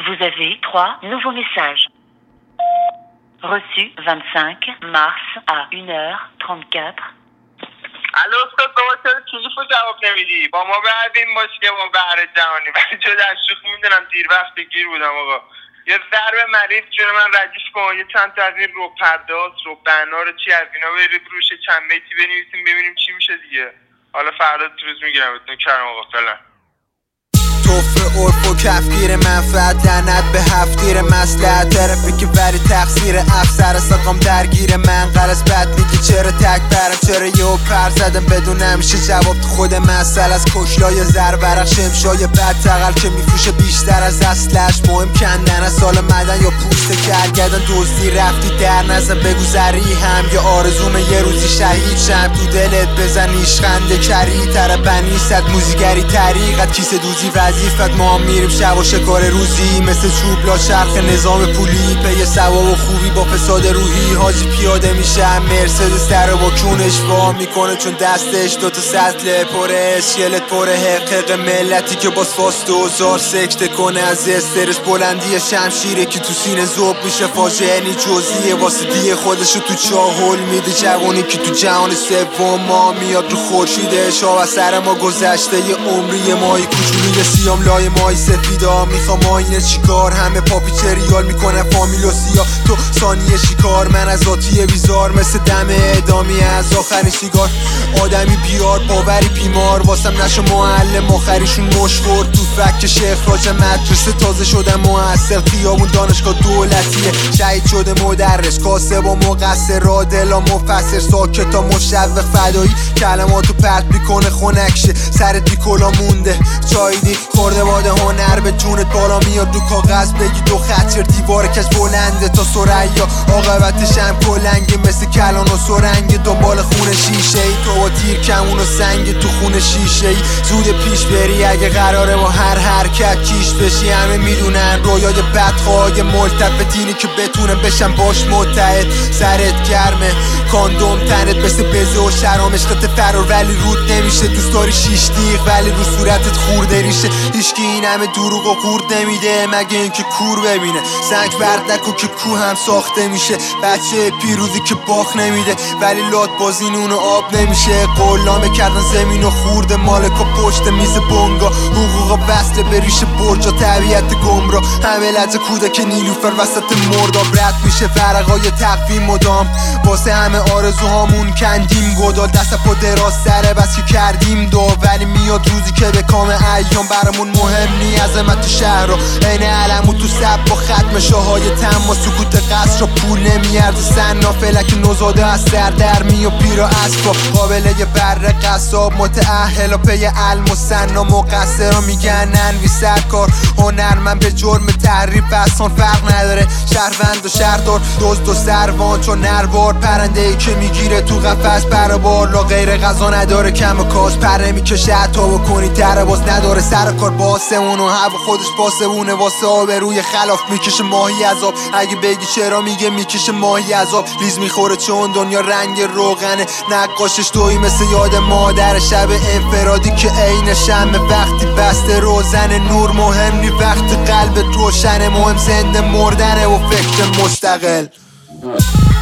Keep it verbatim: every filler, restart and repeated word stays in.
Vous avez trois nouveaux messages. Reçu vingt-cinq mars à une heure trente-quatre. الو استاد بابا چرا تلفن جواب نمیدی؟ با ما بعدیم باشه که ما بهر جهانی ولی جدا از شوخی میدونم دیر وقت گیر بودم آقا. یه ضرب مریض جون من ردیف کن، یه چند تا از این رو پرداز رو بنا رو چی از اینا برید روش چند بیتی بنویسیم ببینیم چی میشه دیگه. حالا فردا روز میگیرم بهتون کرم آقا. فعلا توفه عرف و کفگیر منفعت لعنت به هفتیر مسلحت ترپی که بری تقصیر افسر سقام درگیر من قرص بد میگی چرا تک برم چرا یه پر زدم بدون همیشه جواب تو خود مسئله از کشلای زر برق شمشای بد تقل که میفروشه بیشتر از اصلش مهم کندن از سال مدن یا پوست کرگدن دزدی رفتی در نزن بگو زری هم یا آرزوم یه روزی شهید شم تو دلت بزن ایشخنده کری تر بنی صد موزیگری طریقت کیسه دوزی وظیفت ما هم میریم شب و شکار روزی مثل چوبلا چرخ نظام پولی پی ثواب و خوبی با فساد روحی حاجی پیاده میشه مرسدس در با کونش وا میکنه چون دستش دوتا سطل پره اسکلت پره حقق ملتی که باز فاست و زار سکته کنه از استرس بلندی شمشیره که تو سینه زوب میشه فاجعه نی جزیه واسه دیه خودشو تو چاهل میده جوانی که تو جهان سوم ما میاد رو خورشیدش و سر ما گذشته یه عمری ماهی کوچولوی سیام لای ماهی سفیدا میخوام آینه چیکار همه پاپیچه ریال میکنه فامیل و سیا تو ثانیه شکار من از آتیه بیزار مثل دم اعدامی از آخرین سیگار آدمی بیار باوری بیمار واسم نشو معلم آخریشون مشخور تو فک شیخ راج مدرسه تازه شدم محصل خیابون دانشگاه دولتیه شهید شده مدرس کاسه با مقصر را دلا مفسر ساکتا مشوق فدایی کلماتو پرت میکنه خونکشه سرت بی کلا مونده چایدی خورده باده هنر به جونت بالا میاد رو کاغذ بگی دو خطر دیوار کش بلنده تا سریا عاقبتش هم کلنگه مثل کلان و سرنگ دنبال خون شیشه ای تو با تیر کمون و سنگ تو خون شیشه ای زود پیش بری اگه قراره با هر حرکت کیش بشی همه میدونن رویای بدخواه ملتفتینی که بتونن بشن باش متحد سرت گرمه کاندوم تنت مثل بزه و شرام عشقت فرار ولی رود نمیشه دوست داری شیش دیغ ولی رو صورتت خورده ریشه هیچکی این همه دروغ و قورت نمیده مگه اینکه کور ببینه سنگ برد نکن که کو هم ساخته میشه بچه پیروزی که باخ نمیده ولی لات بازین اونو آب نمیشه قلامه کردن زمین و خورده مالکا پشت میز بونگا حقوقا وصله بریشه برجا طبیعت گمرا همه لحظه کودک نیلوفر وسط مرداب رد میشه ورقای تقویم مدام واسه همه آرزوهامون کندیم گدال دست پا دراز سره بس که کردیم دو ولی میاد روزی که به کام ایام برامون مهم نی عظمت تو شهر رو عین علمو تو سب با ختم شاهای تم و سکوت قصر رو پول نمیارزه سنا فلک نوزاده از سر درمی و پیرا اسبا قابله یه بر قصاب متأهل و پی علم و سنا مقصر رو میگن ننوی سرکار هنرمند به جرم تحریف بسان فرق نداره شهروند و شهردار دزد و سروان چون نروار پرنده ای که میگیره تو قفس پر بالا غیر غذا نداره کم و کاس پره میکشه حتی بکنی تره باز نداره سر کار باسمون و هوا خودش باسمونه واسه آبروی خلاف میکشه ماهی عذاب اگه بگی چرا میگه میکشه ماهی عذاب لیز میخوره چون دنیا رنگ روغنه نقاشش توی مثل یاد مادر شب انفرادی که عین شمع وقتی بسته روزن نور مهم نی وقت قلبت روشنه مهم زنده مردنه و فکر مستقل